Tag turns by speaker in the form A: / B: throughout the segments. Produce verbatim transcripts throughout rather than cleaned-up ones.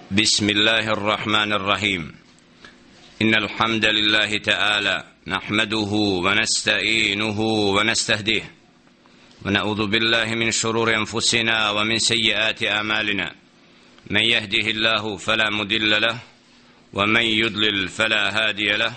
A: بسم الله الرحمن الرحيم. إن الحمد لله تعالى نحمده ونستعينه ونستهديه ونعوذ بالله من شرور أنفسنا ومن سيئات أعمالنا. من يهده الله فلا مضل له ومن يضلل فلا هادي له،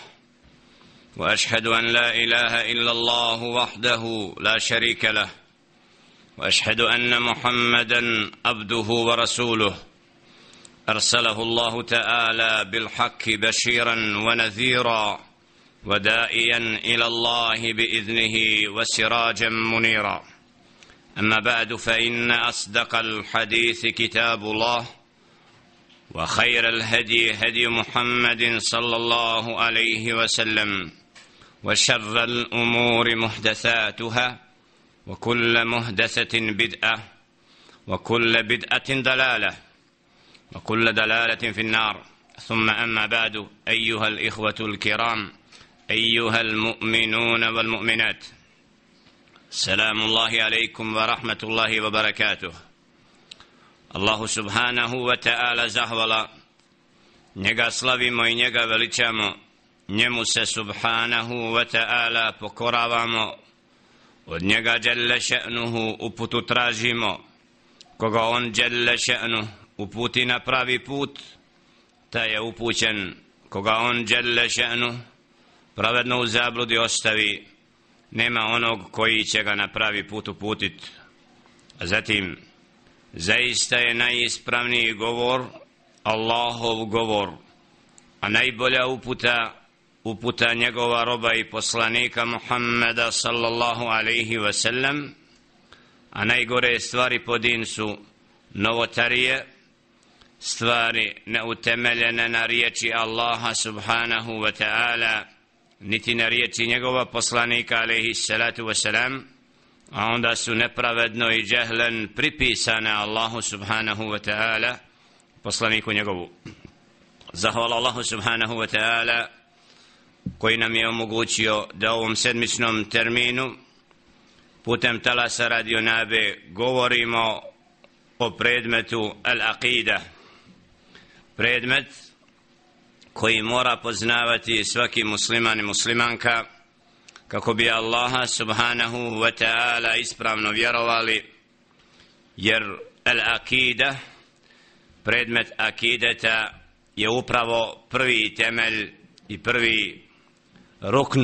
A: وأشهد أن لا إله إلا الله وحده لا شريك له، وأشهد أن محمدا عبده ورسوله أرسله الله تعالى بالحق بشيرا ونذيرا وداعيا إلى الله بإذنه وسراجا منيرا. أما بعد، فإن أصدق الحديث كتاب الله، وخير الهدي هدي محمد صلى الله عليه وسلم، وشر الأمور محدثاتها، وكل محدثة بدعة، وكل بدعة ضلالة، وكل دلالة في النار. ثم أما بعد، أيها الإخوة الكرام، أيها المؤمنون والمؤمنات، سلام الله عليكم ورحمة الله وبركاته. Allahu subhanahu wa ta'ala zahvala, njega slavimo i njega veličamo, njemu se subhanahu wa ta'ala pokoravamo, od njega dželle še'nuhu uputu tražimo. Koga on dželle še'nuhu uputi na pravi put, taj je upućen. Koga on dželle še'nuhu pravedno u zabludi ostavi, nema onog koji će ga na pravi put uputit. A zatim, zaista je najispravniji govor Allahov govor, a najbolja uputa uputa njegova roba i poslanika Muhammeda sallallahu alaihi wa sallam, a najgore stvari po din su novotarije, stvari neutemeljene na riječi Allaha subhanahu wa ta'ala, niti na riječi njegova poslanika alaihi salatu wa salam, a onda su nepravedno i džehlen pripisane Allahu subhanahu wa ta'ala, poslaniku njegovu. Zahvala Allahu subhanahu wa ta'ala koji nam je omogućio da u ovom sedmičnom terminu putem talasa Radio Nabe govorimo o predmetu al-aqida, predmet koji mora poznavati svaki musliman i muslimanka kako bi Allaha subhanahu wa ta'ala ispravno vjerovali, jer al-aqida, predmet akideta, je upravo prvi temelj i prvi rukn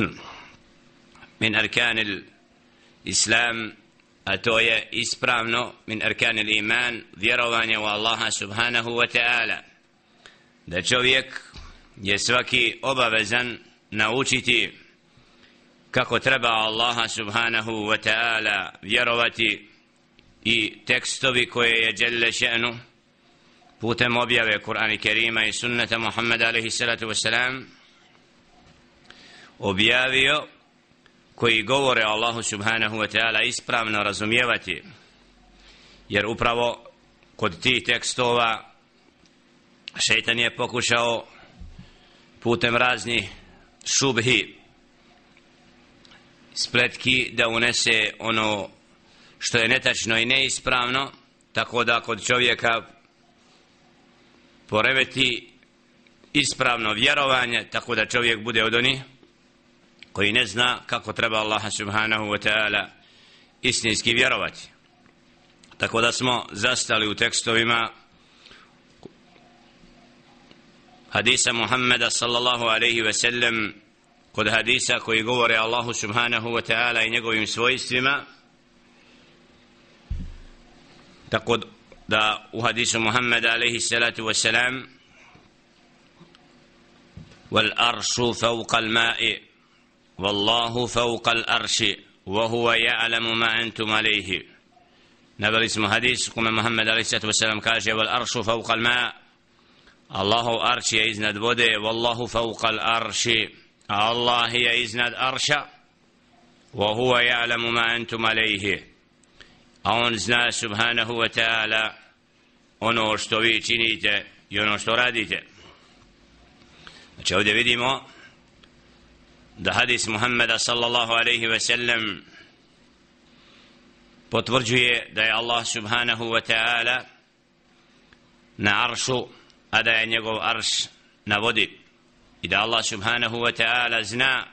A: min arkanil islam, a to je ispravno min arkanil iman, vjerovanje u Allaha subhanahu wa ta'ala. Da čovjek je svaki obavezan naučiti kako treba Allaha subhanahu wa ta'ala vjerovati i tekstovi koje je dželle še'nu putem objave Kur'ana Kerima i sunneta Muhammeda alaihi salatu wassalam objavio, koji govore Allahu subhanahu wa ta'ala, ispravno razumijevati, jer upravo kod tih tekstova šejtan je pokušao putem raznih šubhi, spletki, da unese ono što je netačno i neispravno, tako da kod čovjeka poremeti ispravno vjerovanje, tako da čovjek bude od onih koji ne zna kako treba Allaha subhanahu wa ta'ala istinski vjerovati. Tako da smo zastali u tekstovima hadisa Muhammeda sallallahu alaihi wa sallam, kod hadisa koji govore Allahu subhanahu wa ta'ala i njegovim svojstvima. Tako da u hadisu Muhammeda alaihi salatu wa salam, wal aršu fauqa al ma'i wallahu fauqa al arši wa huwa ja'lamu ma antum alaihi. Naveli smo hadis kome Muhammed alaihi salatu wa salam kaže wal aršu fauqa al ma', Allahu arš je iznad vode, wallahu fauqa al arši, Allah je iznad arša, wa huwa ja'lamu ma antum alaihi, a on zna subhanahu wa ta'ala ono što vi činite i ono što radite. Znači ovdje vidimo da hadis Muhammeda sallallahu alaihi wa sallam potvrđuje da je Allah subhanahu wa ta'ala na aršu, a da je njegov arš na vodi i da Allah subhanahu wa ta'ala zna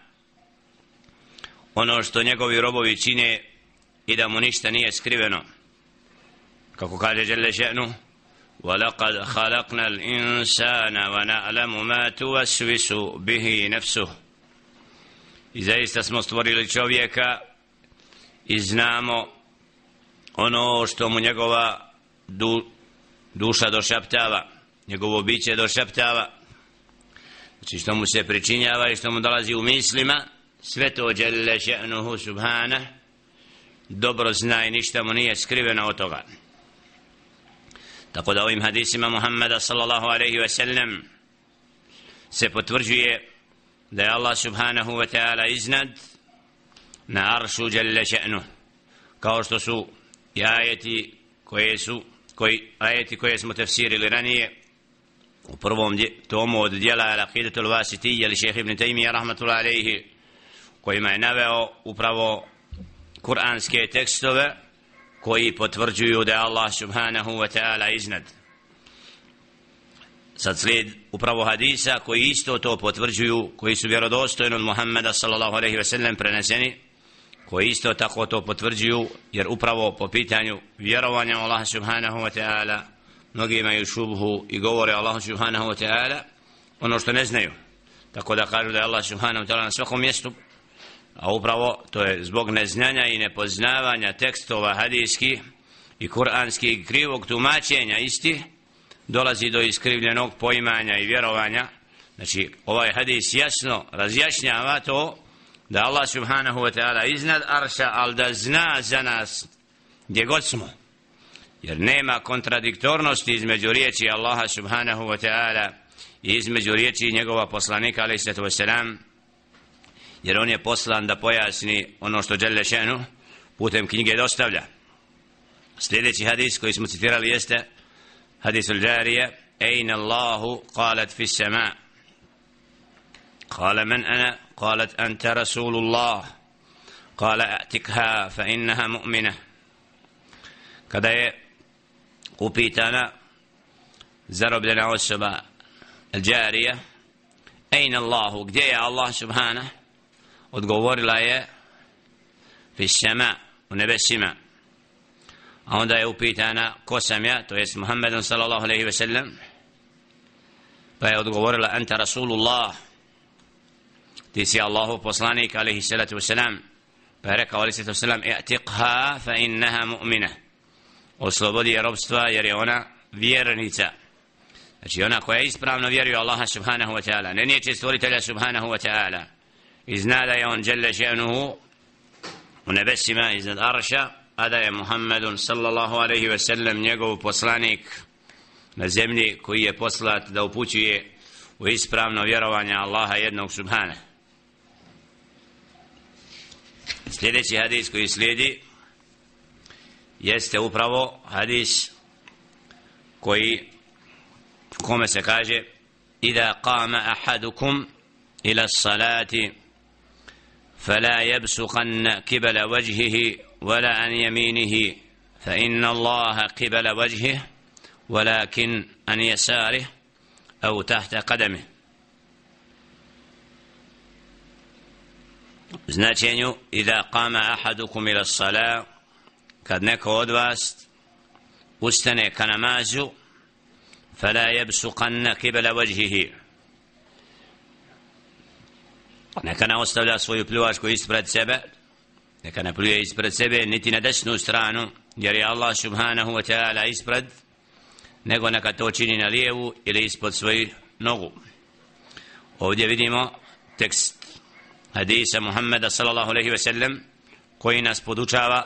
A: ono što njegovi robovi čine i da mu ništa nije skriveno, kako kaže dželle še'nu: وَلَقَدْ خَلَقْنَا الْإِنسَانَ وَنَعْلَمُ مَا تُوَسْوِسُ بِهِ نَفْسُهُ. I zaista smo stvorili čovjeka i znamo ono što mu njegova du, duša došaptava, njegovo biće došaptava, znači što mu se pričinjava i što mu dolazi u mislima, sve to dželle še'nuhu subhana dobro zna i ništa mu nije skriveno od toga. Tako da ovim hadisima Muhammeda sallallahu alaihi wa sallam se potvrđuje da je Allah subhanahu wa ta'ala iznad na aršu dželle še'nuh, kao što su i ajeti koje su koji, ajeti koje smo tefsirili ranije u prvom tomu od dijela Al-Aqidatul Wasitiyya ili šejh Ibn Taymija rahmatullahi alejhi, kojima je naveo upravo kuranske tekstove koji potvrđuju da je Allah subhanahu wa ta'ala iznad. Sad slijed upravo hadisa koji isto to potvrđuju, koji su vjerodostojni od Muhammeda sallallahu alejhi ve sellem preneseni, koji isto tako to potvrđuju, jer upravo po pitanju vjerovanja u Allah subhanahu wa ta'ala mnogi imaju šubhu i govore Allahu subhanahu wa ta'ala ono što ne znaju, tako da kažu da je Allah subhanahu wa ta'ala na svakom mjestu, a upravo to je zbog neznanja i nepoznavanja tekstova hadijskih i kuranskih i krivog tumačenja istih dolazi do iskrivljenog poimanja i vjerovanja. Znači ovaj hadis jasno razjašnjava to da Allah subhanahu wa ta'ala iznad arša, ali da zna za nas gdje god smo, jer nema kontradiktornosti između riječi Allaha subhanahu wa ta'ala i između riječi njegova poslanika alejhi salatu vesselam, jer on je poslan da pojasni ono što dželle še'nuh putem knjige dostavlja. Sljedeći hadis koji smo citirali jeste hadis al-Jarija: Ejna Allahu, qalat fi sama, qala man ana, qalat anta rasulullah, qala a'tikha fa innaha mu'mina. Kada je upitana zarobljena osoba al-Jarija: Ejna Allahu, gdje je Allah subhanahu? Odgovorila je fi sama, u nebesima. A onda je upitana ko sam ja, to jest Muhammedun sallallahu alaihi ve sellem, pa je odgovorila anta rasulullah, ti si Allahov poslanik alaihi salatu wasalam. Pa je rekao alaihi salatu wasalam: i'tiqha fa innaha mu'mina, oslobodi je robstva jer je ona vjernica. Znači ona koja ispravno vjeruje Allaha subhanahu wa ta'ala, ne niječe stvoritelja subhanahu wa ta'ala, i zna da je on dželle še'nuhu u nebesima iznad arša, a da je Muhammedun sallallahu alaihi ve sellem njegov poslanik na zemlji koji je poslat da upućuje u ispravno vjerovanje Allaha jednog subhana. Sljedeći hadis koji slijedi jeste upravo hadis koji kome se kaže: Ida qama ahadukum ila salati فلا يبصقن قبل وجهه ولا عن يمينه فإن الله قبل وجهه ولكن عن يساره أو تحت قدمه. Značenju: Iza qama ahadukum ila salat, kad neko od vas ustane ka namazu, fala yabsuqanna qibla wajhihi, neka ne ostavlja svoju pljuvačku ispred sebe, neka ne pljuje ispred sebe niti na desnu stranu, jer je Allah subhanahu wa ta'ala ispred, nego neka to čini na lijevu ili ispod svoju nogu. Ovdje vidimo tekst hadisa Muhammeda sallallahu alaihi ve sellem koji nas podučava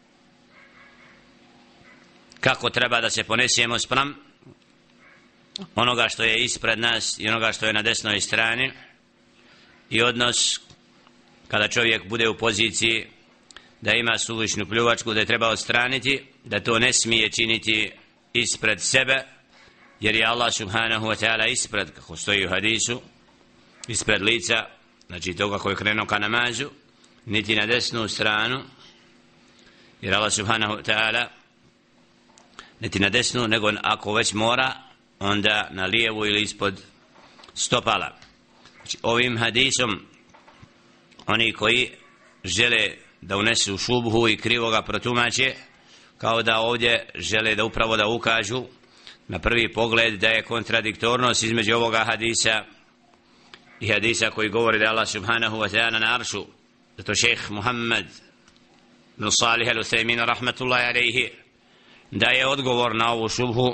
A: kako treba da se ponesemo spram onoga što je ispred nas i onoga što je na desnoj strani, i odnos kada čovjek bude u poziciji da ima suvišnu pljuvačku, da je treba odstraniti, da to ne smije činiti ispred sebe, jer je Allah subhanahu wa ta'ala ispred, kako stoji u hadisu, ispred lica, znači toga koji je krenuo ka namazu, niti na desnu stranu, jer Allah subhanahu wa ta'ala niti na desnu, nego ako već mora onda na lijevu ili ispod stopala. Znači, ovim hadisom oni koji žele da unesu šubhu i krivo ga protumače, kao da ovdje žele da upravo da ukažu na prvi pogled da je kontradiktornost između ovoga hadisa i hadisa koji govori da je Allah subhanahu wa ta'ala na aršu. Zato šejh Muhammed bin Salih al-Uthaymin rahmatullahi alejhi daje odgovor na ovu šubhu,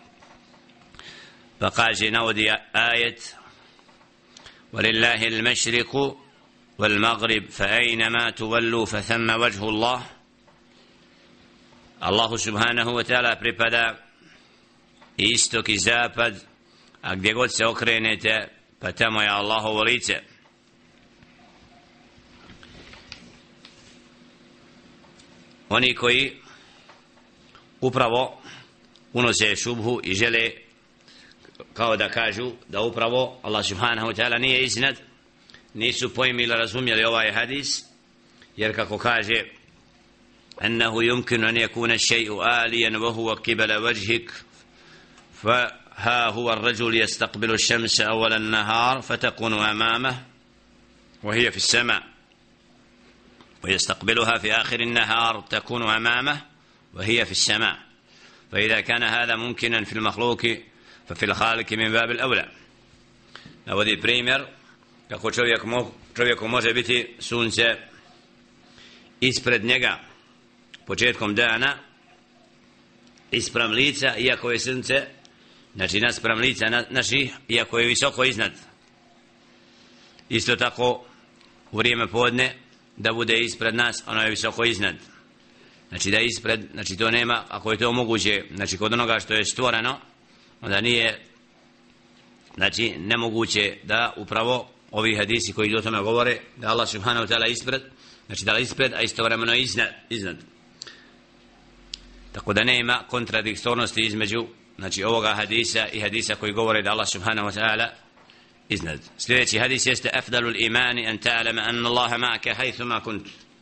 A: pa kaže, navodi ajet: وَلِلَّهِ الْمَشْرِقُ وَالْمَغْرِبُ فَأَيْنَمَا تُوَلُّوا فَثَمَّ وَجْهُ اللَّهِ. Allahu subhanahu wa ta'ala pripada istok i zapad, a gdje god se okrenete, pa tamo je Allahovo lice. Oni koji upravo unose šubhu i žele kao da kažu da upravo Allah subhanahu wa ta'ala nije iznad, nisu pojmili, razumjeli ovaj hadis, jer kako kaže أنه يمكن أن يكون الشيء آليا وهو قبل وجهك فها هو الرجل يستقبل الشمس أول النهار فتكون أمامه وهي في السماء، ويستقبلها في آخر النهار تكون أمامه وهي في السماء. فإذا كان هذا ممكنا في المخلوق ففي الخالق من باب الأولى. navodi primjer kako čovjek mo, čovjeku može biti sunce ispred njega početkom dana, ispram lica, iako je sunce, znači naspram lica na, naših, iako je visoko iznad. Isto tako u vrijeme podne da bude ispred nas, ono je visoko iznad. Znači da ispred, znači to nema, ako je to moguće, znači kod onoga što je stvoreno, onda nije, znači nemoguće da upravo ovi hadisi koji o tome govore, da Allah subhanahu wa ta'ala ispred, znači da je ispred, a istovremeno iznad, iznad. Tako da nema kontradiktornosti između, znači ovoga hadisa i hadisa koji govore da Allah subhanahu wa ta'ala iznad. Sljedeći hadis jeste: afdalul imani an ta'lama anna Allaha ma'aka haythuma kunt.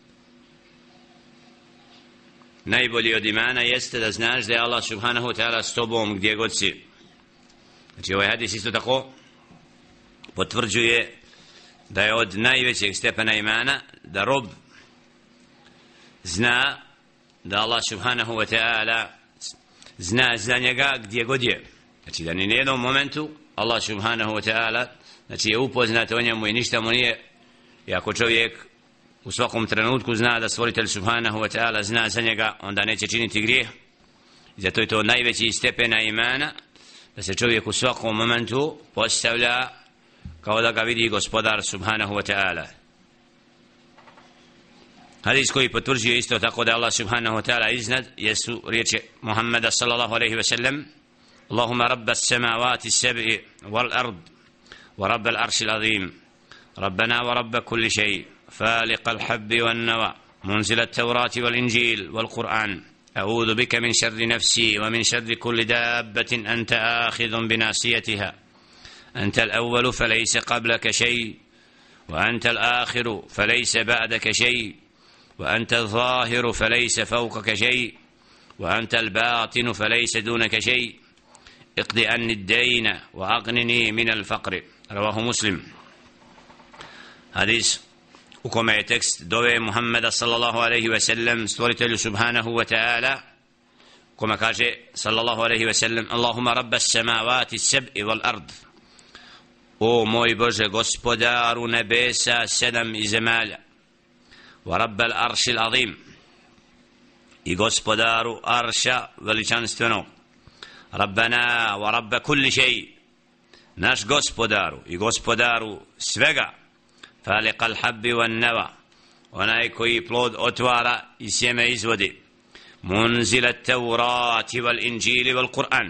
A: Najbolji od imana jeste da znaš da je Allah subhanahu wa ta'ala s tobom gdje god si. Znači ovaj hadis isto tako potvrđuje da je od najvećeg stepena imana da rob zna da Allah subhanahu wa ta'ala zna za njega gdje god je. Znači da ni na jednom momentu Allah subhanahu wa ta'ala, znači je upoznat o njemu i ništa mu nije, i ako čovjek u svakom trenutku zna da stvoritelj subhanahu wa ta'ala zna za njega, onda neće činiti grijeh. Zato je to najveći stepena imana, da se čovjek u svakom momentu postavlja kao da ga vidi gospodar subhanahu wa ta'ala. Hadis koji potvrđuje isto tako da Allah subhanahu wa ta'ala iznad jesu riječi Muhammeda sallallahu alaihi wa sallam: Allahumma rabba as-samawati as-sab'i wal-ard wa rabba al-arshi al-azim rabbana wa rabba kulli shay faliq al-habbi wan-nawa munzil at-taurati wal-injil wal-Qur'an a'udhu bika min sharri nafsi wa min sharri kulli dabbatin anta akhidhun bi nasiyatiha anta al-awwalu falaysa qablaka shay wa anta al-akhiru falaysa ba'daka shay وأنت الظاهر فليس فوقك شيء وأنت الباطن فليس دونك شيء اقض عني الدين وأغنني من الفقر. رواه مسلم. حديث u kome je tekst dove Muhammeda sallallahu alaihi wa sallam stvoritelju subhanahu wa ta'ala, kome kaže sallallahu alaihi wa sallam: Allahumma rabba as-samawati as-sab'i wal-ard. O moj Bože, gospodaru nebesa sedam i zemalja, wa rabbal aršil azim, i gospodaru arša veličanstvenog, rabbana wa rabba kulli šej, naš gospodaru i gospodaru svega, faliqal habbi wan nawa, onaj koji plod otvara i sjeme izvodi, munzila taurati wal injili wal Kur'an,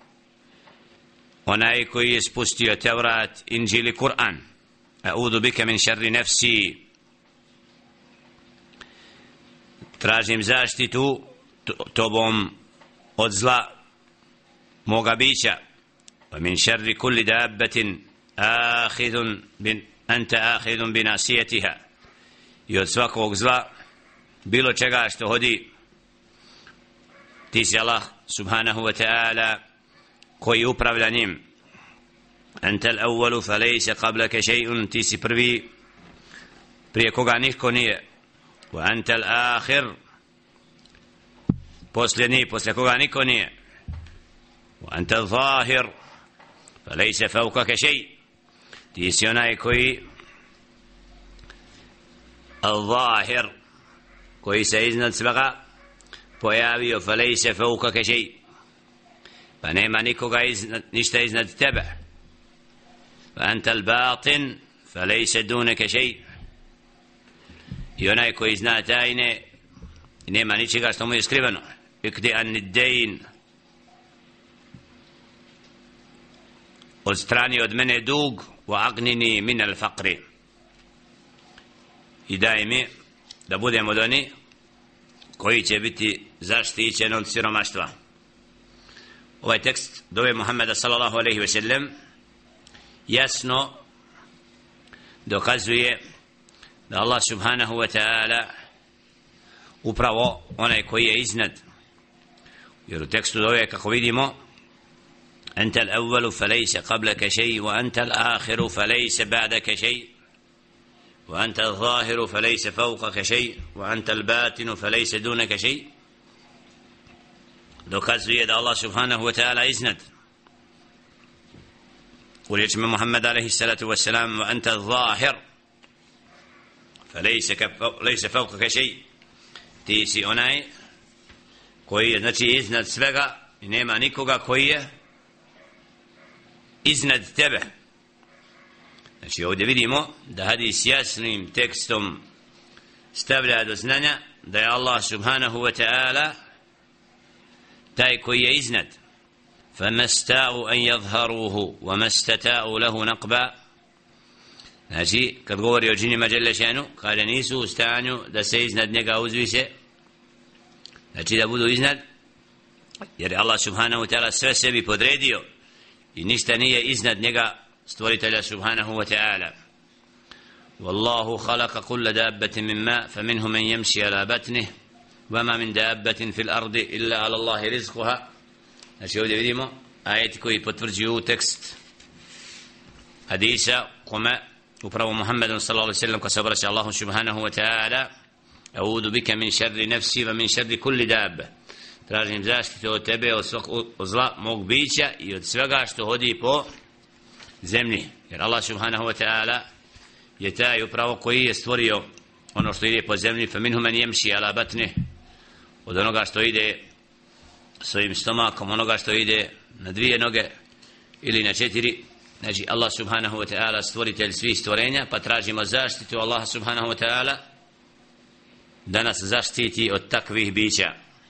A: onaj koji je spustio Tevrat, Injil i Kur'an. A'udhu bika min sharri nafsi, tražim zaštitu tobom od zla moga bića. Wa min sharri kulli dabbatin akhidun bin anta akhidun bi nasiyatiha, i od svakog zla bilo čega što hodi, ti si Allah subhanahu wa ta'ala koji upravlja njim. Ente al-awwalu fa laysa qablaka shay'un, ti si prvi prije koga niko nije. Wa ente al-akhir, posljednji poslije koga niko nije. Wa ente al-zahir fa laysa fawqaka shay', ti si onaj koji al-zahir, koji se iznad svega pojavio, fa laysa fawqaka shay', pa nema nikoga iznad, ništa iznad tebe. Fa ente al-batin fa laysa dunaka shay', i onaj koji zna tajne, nema ničega što mu je skriveno. Ikdi an ad-dayn, odstrani od mene dug, wa agnini min al-faqri, i daj mi da budem od oni koji će biti zaštićen od siromaštva. Ovaj tekst dove Muhammeda sallallahu alejhi ve sellem jasno dokazuje da Allah subhanahu wa ta'ala upravo onaj koji je iznad, jer u tekstu dove kako vidimo ente al-awwalu fa laysa qablaka shay' wa ente al-akhiru fa laysa ba'daka shay' wa ente al-zahiru fa laysa fawqaka shay' wa ente al-batinu fa laysa dunaka shay', dokazuje da Allah subhanahu wa ta'ala iznad. U riječima Muhammeda alejhi salatu wassalam wa ente al-zahir fa laysa fawqaka shay', ti si onaj koji je znači iznad svega i nema nikoga koji je iznad tebe. Znači ovdje vidimo da hadis jasnim tekstom stavlja do znanja da je Allah subhanahu wa ta'ala taj koji je iznad. فَمَسْتَاءُ أَنْ يَظْهَرُوهُ وَمَسْتَتَاءُ لَهُ نَقْبًا. Znači kad govori o džinima dželle šanu, kaže nisu u stanju da se iznad njega uzvise, znači da budu iznad, jer je Allah subhanahu wa ta'ala sve sebi podredio i ništa nije iznad njega, stvoritelja subhanahu wa ta'ala. Wallahu khalaqa kulla dabbatin min ma faminhum man yamshi ala batnihi wama min dabbatin fil ardi illa ala Allahi rizquha. Znači ovdje vidimo ajeti koji potvrđuju tekst hadisa kome upravo Muhammedun sallallahu alaihi sallam ko se obraća Allahu subhanahu wa ta'ala: A'udhu bika min šerri nefsi wa min šerri kulli dabbe, tražim zaštitu od tebe od svog zla mog bića i od svega što hodi po zemlji, jer Allah subhanahu wa ta'ala je taj upravo koji je stvorio ono što ide po zemlji. Fa minhum man yamshi ala batnih, od onoga što ide svojim stomakom, onoga što ide na dvije noge ili na četiri. Znači Allah subhanahu wa ta'ala stvoritelj svih stvorenja, pa tražimo zaštitu Allaha subhanahu wa ta'ala da nas zaštiti od takvih bića.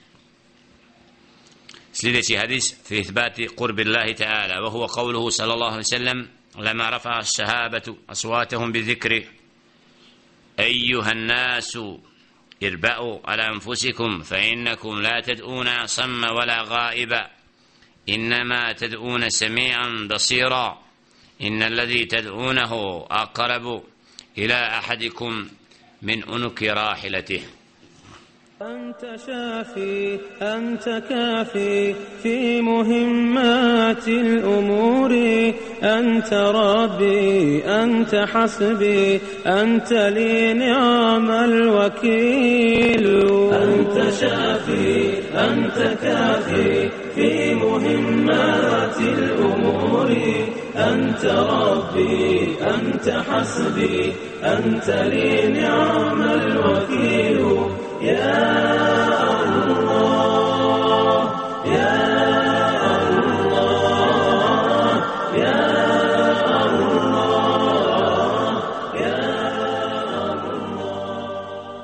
A: Sljedeći hadis fi ithbati qurbi Allahi ta'ala, wa huwa qawluhu sallallahu alaihi sallam: lama rafa'a as-sahabatu aswatahum bi dhikri ayyuha an-nasu irba'u ala anfusikum fa innakum la tad'una samma wala ghaiba innama tad'una sami'an basira inna alladhi tad'unahu aqrabu ila ahadikum min unuki rahilatihi.
B: أنت شافي أنت كافي في مهمات الأمور أنت ربي أنت حسبي أنت لي نعم الوكيل. أنت شافي أنت كافي في مهمات الأمور أنت ربي أنت حسبي أنت لي نعم الوكيل. يا الله يا الله يا الله يا الله.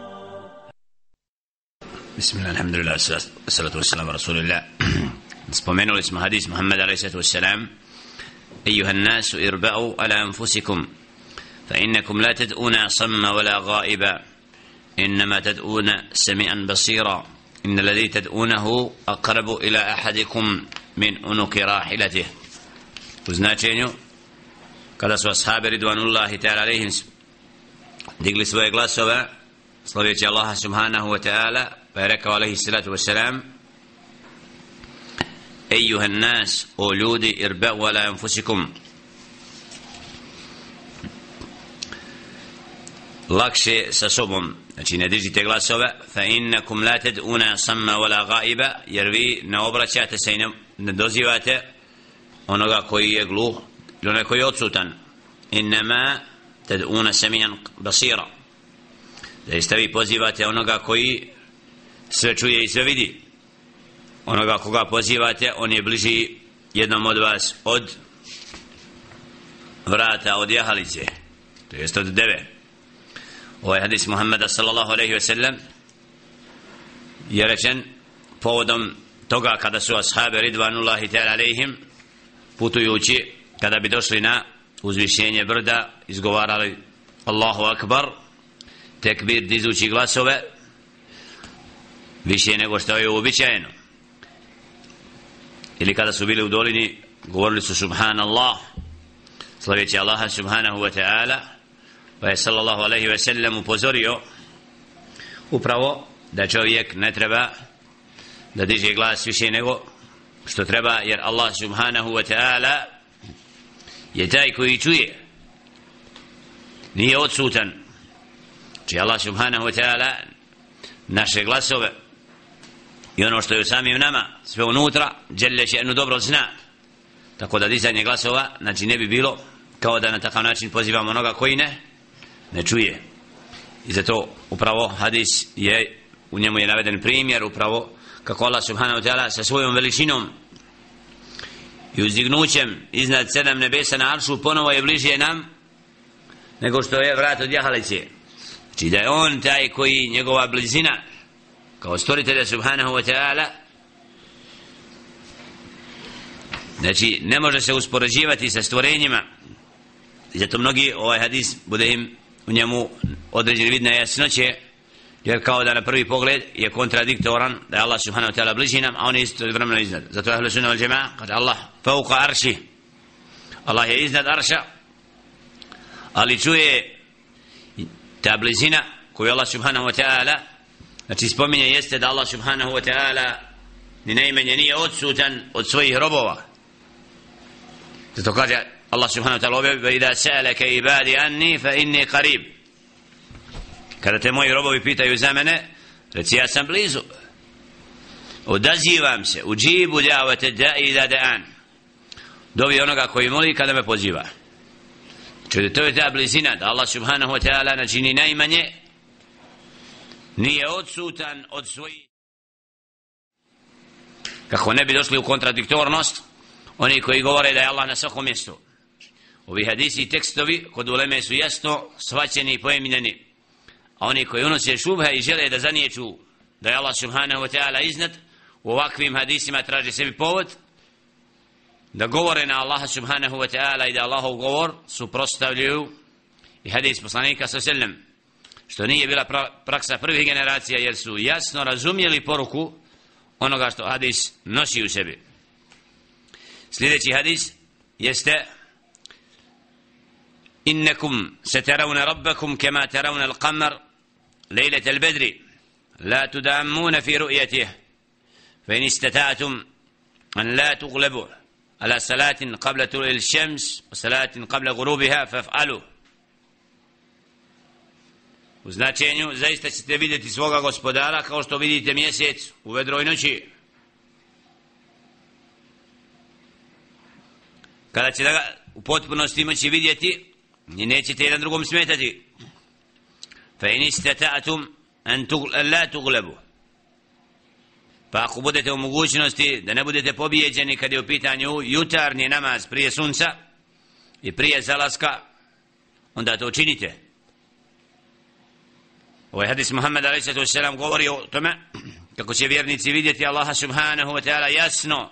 A: بسم الله الحمد لله والصلاة والسلام على رسول الله. spomenuli smo hadis Muhammeda alejhi salatu wassalam: أيها الناس اربعوا على أنفسكم فإنكم لا تدعون أصم ولا غائبا إنما تدعون سميعا بصيرا إن الذي تدعونه أقرب إلى أحدكم من أنك راحلته. U značenju kada su ashabi ridvanullahi ta'ala alejhim digli svoje glasove slaveći Allaha subhanahu wa ta'ala, pa je rekao alejhi salatu wassalam: ejuha nas, o ljudi, irba'u ala anfusikum. Lakše sa sobom, znači ne dižite glasove, fa innakum la tad'una samma wala ghaiba, jer vi ne obraćate se i ne, ne dozivate onoga koji je gluh ili onoga koji je odsutan. Innama tad'una samian basira, zaista vi pozivate onoga koji sve čuje i sve vidi. Onoga koga pozivate, on je bliži jednom od vas od vrata, od jahalice, to jest od deve. Ovaj hadis Muhammeda sallallahu alaihi ve sellem je rečen povodom toga kada su ashabi ridvanullahi ta'ala alaihim putujući, kada bi došli na uzvišenje brda, izgovarali Allahu akbar, tekbir dizući glasove više nego što je uobičajeno. Ili kada su bili u dolini, govorili su subhanallah, slaveći Allaha subhanahu wa ta'ala. Pa je sallallahu alaihi ve sellem upozorio upravo da čovjek ne treba da diže glas više nego što treba, jer Allah subhanahu wa ta'ala je taj koji čuje, nije odsutan. Či Allah subhanahu wa ta'ala naše glasove i ono što je u samim nama, sve unutra, dželle še'nu dobro zna. Tako da dizanje glasova, znači ne bi bilo kao da na takav način pozivamo onoga koji ne ne čuje. I zato upravo hadis je, u njemu je naveden primjer upravo kako Allah subhanahu wa ta'ala sa svojom veličinom i uzdignućem iznad sedam nebesa na aršu ponovo je bliže nam nego što je vrat od jahalice. Znači da je on taj koji, njegova blizina kao stvoritelja subhanahu wa ta'ala, znači ne može se uspoređivati sa stvorenjima. I zato mnogi ovaj hadis bude im u njemu određeni vid nejasnoće, jer kao da na prvi pogled je kontradiktoran da je Allah subhanahu wa ta'ala bliži nam, a on je istovremeno iznad. Zato je ahlu sunna wal džema'a kada Allah fauqa arši, Allah je iznad arša, ali čuje ta blizina koju Allah subhanahu wa ta'ala, znači spominje jeste da Allah subhanahu wa ta'ala ni najmanje nije odsutan od svojih robova. Zato kaže Allah subhanahu wa ta'ala objavio idha sa'alaka ibadi anni fa inni qarib, kada te moji robovi pitaju za mene, reci ja sam blizu, odazivam se, uđibu da'vate da'i idha da'an, dovi onoga koji moli kada me poziva. Čude, to je ta blizina da Allah subhanahu wa ta'ala načini najmanje nije odsutan od svojih, kako ne bi došli u kontradiktornost oni koji govore da je Allah na svakom mjestu. Ovi hadisi i tekstovi kod uleme su jasno shvaćeni i poimenjeni, a oni koji unose šubha i žele da zaniječu da je Allah subhanahu wa ta'ala iznad, u ovakvim hadisima traže sebi povod da govore na Allaha subhanahu wa ta'ala i da Allahov govor suprotstavljaju i hadis poslanika sallallahu alejhi ve sellem, što nije bila praksa prvih generacija, jer su jasno razumjeli poruku onoga što hadis nosi u sebi. Sljedeći hadis jeste innakum satarawna rabbakum kama tarawna al-qamar laylat al-badri la tudammuna fi ru'yatihi fa in istata'tum an la tughlabu ala salatin qabla tulu'i al-shams wa salatin qabla ghurubiha faf'alu. U značenju, zaista ćete vidjeti svoga gospodara kao što vidite mjesec u vedroj noći, kada će da ga u potpunosti moći vidjeti i nećete jedan drugom smetati. Fa in istata'tum an la tughlabu, pa ako budete u mogućnosti da ne budete pobijeđeni kad je u pitanju jutarnji namaz prije sunca i prije zalaska, onda to učinite. Ovaj hadis Muhammed alejhi salatu vesselam govori o tome kako će vjernici vidjeti Allaha subhanahu wa ta'ala jasno,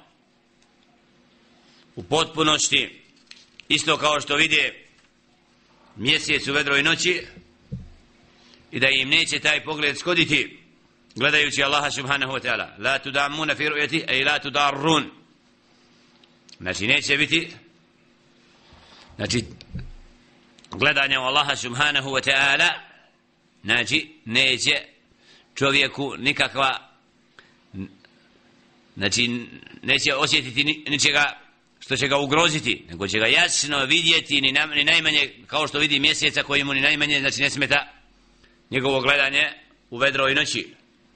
A: u potpunosti, isto kao što vide mjesec u vedroj noći, i da im neće taj pogled skoditi gledajući Allaha subhanahu wa ta'ala. La tudammuna fi ru'yati ay la tudarrun, znači neće biti, znači gledanje u Allaha subhanahu wa ta'ala, znači neće čovjeku nikakva znači neće osjetiti ni, ničega što će ga ugroziti, nego će ga jasno vidjeti ni, na, ni najmanje kao što vidi mjeseca koji mu ni najmanje, znači ne smeta njegovo gledanje u vedroj noći.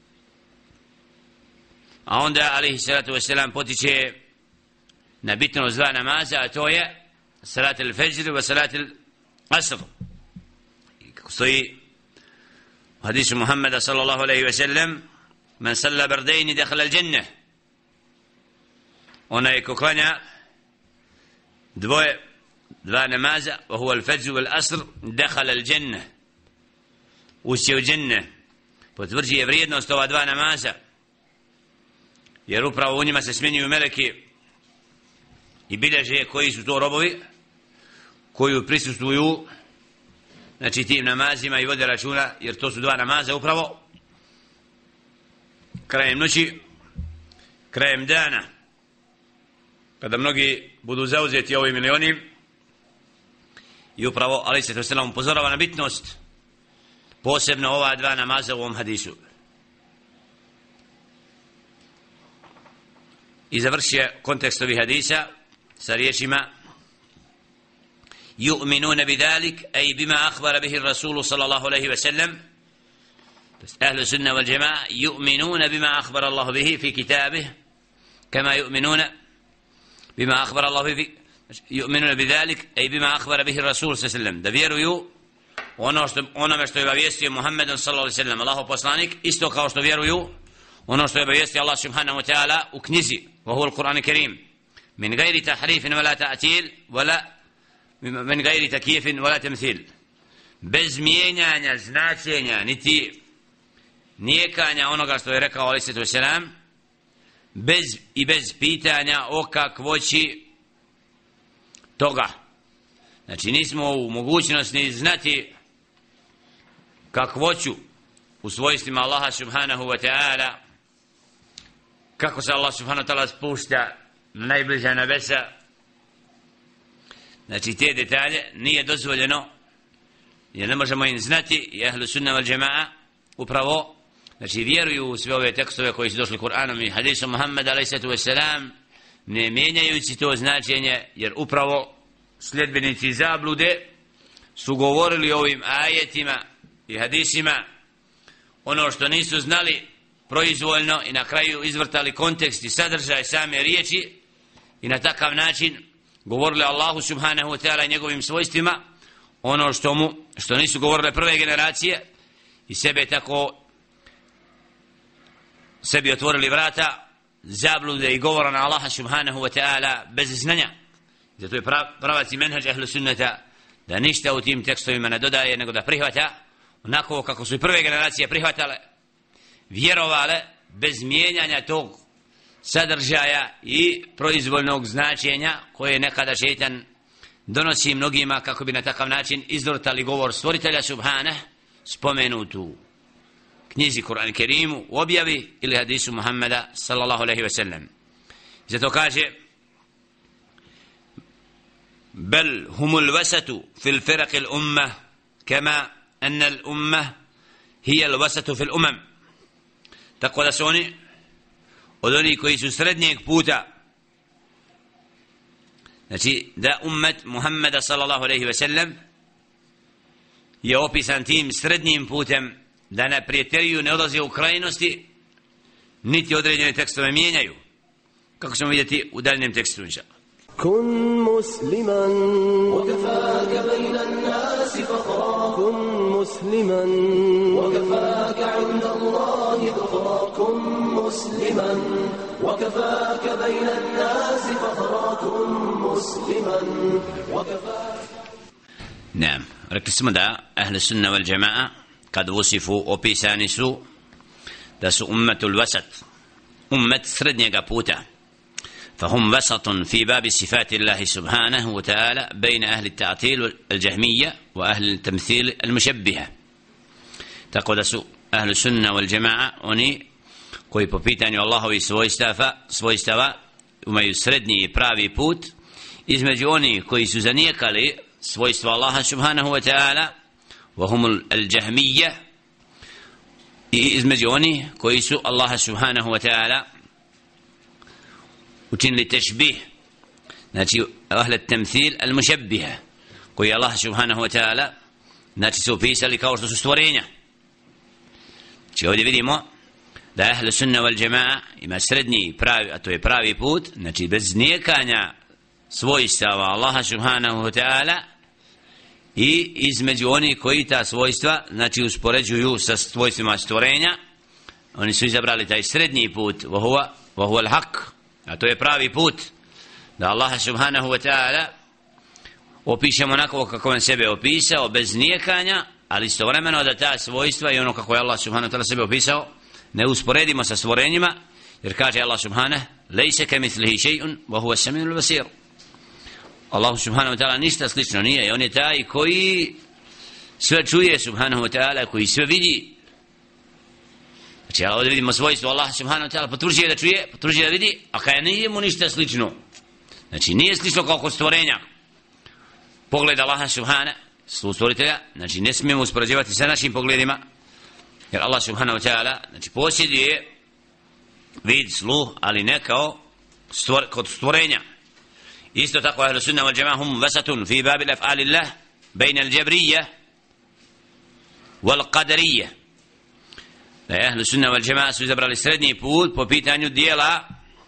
A: A onda alejhi salatu vesselam potiče na bitnost dva namaza, a to je salat al-fajr wa salat al-asr. Kako stoji u hadisu Muhammeda sallallahu alejhi ve sellem, man salla bardayn dakhala al-jannah. Onaj ko klanja dvoje dva namaza, wa huwa al-fajr wal-asr, dakhala al-jannah, ušće u dženne. Potvrđuje vrijednost ova dva namaza, jer upravo u njima se smjenjuju meleki i bilježe koji su to robovi koji prisustvuju, znači tim namazima i vode računa, jer to su dva namaza upravo krajem noći, krajem dana, kada mnogi budu zauzeti ovim ili onim, i upravo ali se to selam upozorava na bitnost posebno ova dva namaza u ovom hadisu. I završio kontekst ovih hadisa sa riječima yu'minuna bidhalik, ay bima akhbara bihi ar-rasul sallallahu alayhi wa sallam. Ahlu sunna wal jamaa yu'minuna bima akhbara Allah bihi fi kitabih, kama yu'minuna bima akhbara Allah bihi, yu'minuna bidhalik, ay bima akhbara bihi ar-rasul sallallahu alayhi wa sallam. Da vjeruju ono što onome što je obavijestio Muhammed sallallahu alayhi wa sallam, Allahov poslanik, isto kao što vjeruju ono što je obavijestio Allah subhanahu wa ta'ala u knjizi, وهو القرآن الكريم، من غير تحريف ولا تعتيل ولا من غير تكييف ولا تمثيل، bez mijenjanja značenja niti nijekanja onoga što je rekao alejhi salatu vesselam, bez i bez pitanja o kakvoći toga. Znači nismo u mogućnosti znati kakvoću u svojstvima Allaha subhanahu wa ta'ala, kako se Allah subhanahu wa ta'ala spušta na najbliža nebesa. Znači te detalje nije dozvoljeno, jer ne možemo im znati. I ahlu sunna wal jamaa upravo, znači vjeruju u sve ove tekstove koji su došli Kur'anom i hadisom Muhammeda alejhi salatu vesselam, ne mijenjajući to značenje, jer upravo sljedbenici zablude su govorili o ovim ajetima i hadisima ono što nisu znali proizvoljno i na kraju izvrtali kontekst i sadržaj same riječi i na takav način govorili Allahu subhanahu wa ta'ala i njegovim svojstvima ono što mu što nisu govorile prve generacije, i sebe tako sebi otvorili vrata zablude i govora na Allaha subhanahu wa ta'ala bez znanja. Zato je pravac i menheđ ahlu sunnata da ništa u tim tekstovima ne dodaje, nego da prihvata onako kako su i prve generacije prihvatale, vjerovale, bez mijenjanja tog sadržaja i proizvoljnog značenja koje nekada šejtan donosi mnogima kako bi na takav način izvrtali govor stvoritelja subhanahu spomenutu knjizi Kur'an Kerimu, u objavi ili hadisu Muhammeda sallallahu alejhi ve sellem. Zato kaže bel humul wasatu fil firaq al ummah kama anna al ummah hiya al wasatu fil umam. Tako da su oni od onih koji su srednjeg puta, znači da ummet Muhammeda sallallahu alejhi ve sellem je opisan tim srednjim putem, da ne prijeteruju, ne odlaze u krajnosti, niti određene tekstove mijenjaju, kako ćemo vidjeti u daljnjem tekstu inshallah.
B: كن مسلما وكفاك بين الناس فخرا، كن مسلما وكفاك عند الله ذخرا، كن مسلما وكفاك بين الناس فخرا، كن مسلما وكفاك.
A: نعم، rekli smo da ahli sunna wal jamaa kad usifu opisani su da su ummatul wasat, ummat srednjega puta. فهم وسط في باب صفات الله سبحانه وتعالى بين أهل التعطيل الجهمية وأهل التمثيل المشبهة. تقول أهل السنة والجماعة oni koji po pitanju Allahovi svojstava svojstava imaju srednji i pravi put između onih koji su zanijekali svojstva Allaha subhanahu wa ta'ala وهم الجهمية, i između onih koji su Allaha subhanahu wa ta'ala učinili tešbih, znači ahle temthil al mušabbiha, koji Allah subhanahu wa ta'ala znači su opisali kao što su stvorenja. Znači ovdje vidimo da ahle sunna wal jamaa ima srednji pravi, a to je pravi put, znači bez nijekanja svojstava Allaha subhanahu wa ta'ala i između onih koji ta svojstva znači uspoređuju sa svojstvima stvorenja. Oni su izabrali taj srednji put, wa huwa wa huwa al-haq, a to je pravi put, da Allaha subhanahu wa ta'ala opišemo onako kako on sebe opisao, bez nijekanja, ali istovremeno da ta svojstva i ono kako je Allah subhanahu wa ta'ala sebe opisao ne usporedimo sa stvorenjima, jer kaže Allah subhanahu lejse kamithlihi shay'un wa huwa as-sami'ul basir. Allah subhanahu wa ta'ala ništa slično nije, i on je taj koji sve čuje subhanahu wa ta'ala, koji sve vidi. Znači ovdje vidimo svojstvo Allah subhanahu wa ta'ala, potvrđuje da čuje, potvrđuje da vidi, a kada nije mu ništa slično, znači nije slično kao kod stvorenja. Pogled Allaha subhanahu stvoritelja, znači ne smijemo uspoređivati sa našim pogledima, jer Allah subhanahu wa ta'ala znači posjeduje vid, sluh, ali ne kao stvor, kod stvorenja. Isto tako ahlu sunna wal jamaa hum vasatun fi babil af'alillah bejna al-jabriyya wal qadariyya. Da je ahlu sunna wal jamaa su izabrali srednji put po pitanju dijela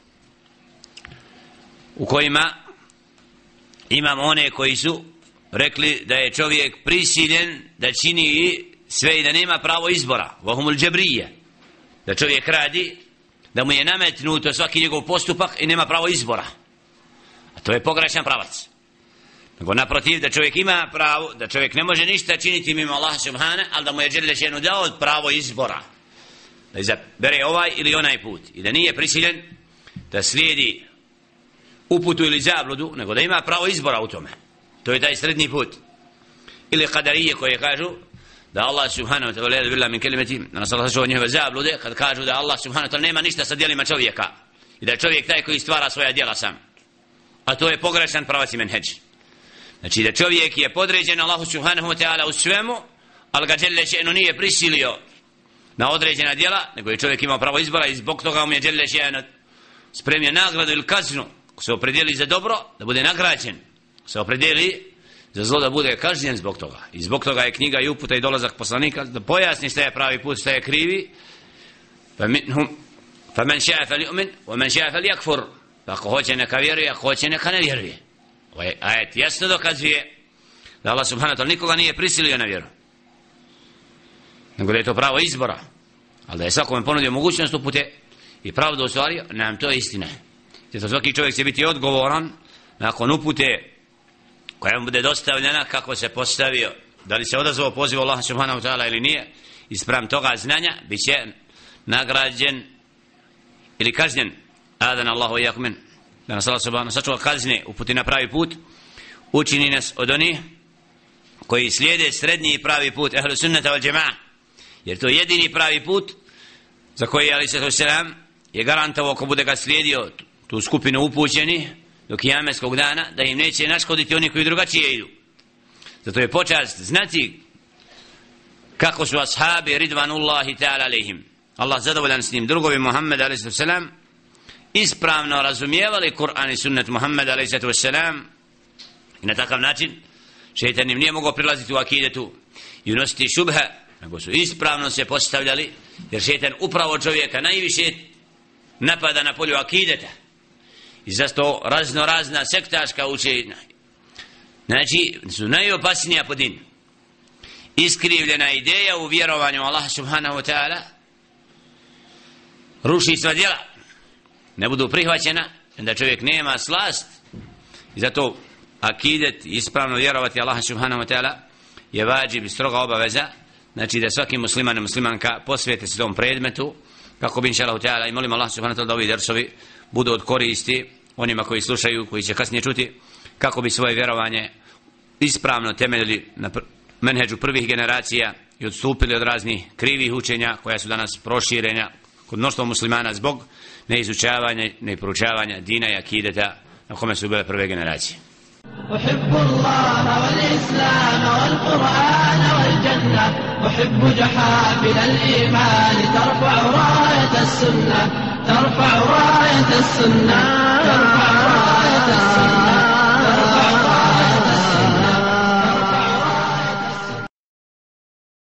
A: u kojima imamo one koji su rekli da je čovjek prisiljen da čini sve i da nema pravo izbora, wa humul jabriyya, da čovjek radi, da mu je nametnuto svaki njegov postupak i nema pravo izbora. A to je pogrešan pravac. Nego naprotiv, da čovjek ima pravo, da čovjek ne može ništa činiti mimo Allaha subhanahu, ali da mu je dželle šanu dao pravo izbora, da izabere ovaj ili onaj put i da nije prisiljen da slijedi uputu ili zabludu, nego da ima pravo izbora u tome. To je taj srednji put. Ili qadarije koje kažu da Allah subhanahu wa ta'ala billah min kelimeti, da nas Allah sačuva njihove zablude, kad kažu da Allah subhanahu wa ta'ala nema ništa sa djelima čovjeka i da je čovjek taj koji stvara svoja djela sam. A to je pogrešan pravac i menheđ. Znači da čovjek je podređen Allahu subhanahu wa ta'ala u svemu, ali ga dželle šanu nije prisilio na određena djela, nego je čovjek imao pravo izbora i zbog toga mu je dželle šanu spremio nagradu ili kaznu. Ko se opredijeli za dobro, da bude nagrađen. Ko se opredijeli za zlo, da bude kažnjen zbog toga. I zbog toga je knjiga i uputa i dolazak poslanika da pojasni šta je pravi put, šta je krivi. fa men ša'a falyu'min wa men ša'a falyakfur. Ako hoće neka vjeruje, ako hoće neka ne vjeruje. Ovaj ajet jasno dokazuje da Allah subhanahu wa ta'ala nikoga nije prisilio na vjeru, nego da je to pravo izbora, ali da je svakome ponudio mogućnost upute i pravdu ostvario, nam to je istina. Zato svaki čovjek će biti odgovoran nakon upute koja mu bude dostavljena, kako se postavio, da li se odazvao pozivu Allaha subhanahu wa ta'ala ili nije, i spram toga znanja bit će nagrađen ili kažnjen. Adan Allahu iyakum min, da nas Allah subhanahu sačuva kazne, uputi na pravi put, učini nas od onih koji slijede srednji i pravi put ahlu sunnata wal jamaa, jer to je jedini pravi put za koji alejhi salatu vesselam je garantovao ko bude ga slijedio, tu skupinu upućeni do kijametskog dana, da im neće naškoditi oni koji drugačije idu. Zato je počast znati kako su ashabi ridvanullahi ta'ala alejhim, Allah zadovoljan s njim, drugovi Muhammed alejhi salatu vesselam, ispravno razumijevali Kur'an i sunnet Muhammed alejhi salatu vesselam, i na takav način šejtan im nije mogao prilaziti u akidetu i unositi šubhe, nego su ispravno se postavljali, jer šejtan upravo čovjeka najviše napada na polju akideta. I zato razno razna sektaška učenja, znači su najopasnija po din. Iskrivljena ideja u vjerovanju Allaha subhanahu wa ta'ala ruši sva djela, ne budu prihvaćena, da čovjek nema slast. I zato akidet, ispravno vjerovati Allaha subhanahu wa ta'ala, je vađib i stroga obaveza. Znači da svaki musliman i muslimanka posvijete se tom predmetu, kako bi inšallahu ta'ala, i molim Allah subhanahu wa ta'ala da ovi dersovi budu od koristi onima koji slušaju, koji će kasnije čuti, kako bi svoje vjerovanje ispravno temeljili na pr menheđu prvih generacija i odstupili od raznih krivih učenja koja su danas proširenja kod mnoštva muslimana zbog neizučavanja, neproučavanja dina i akideta na kome su bile prve generacije.
C: أحب الله والإسلام والقرآن والجنة، أحب جحافل الإيمان ترفع راية السنة، ترفع راية السنة ترفع راية السنة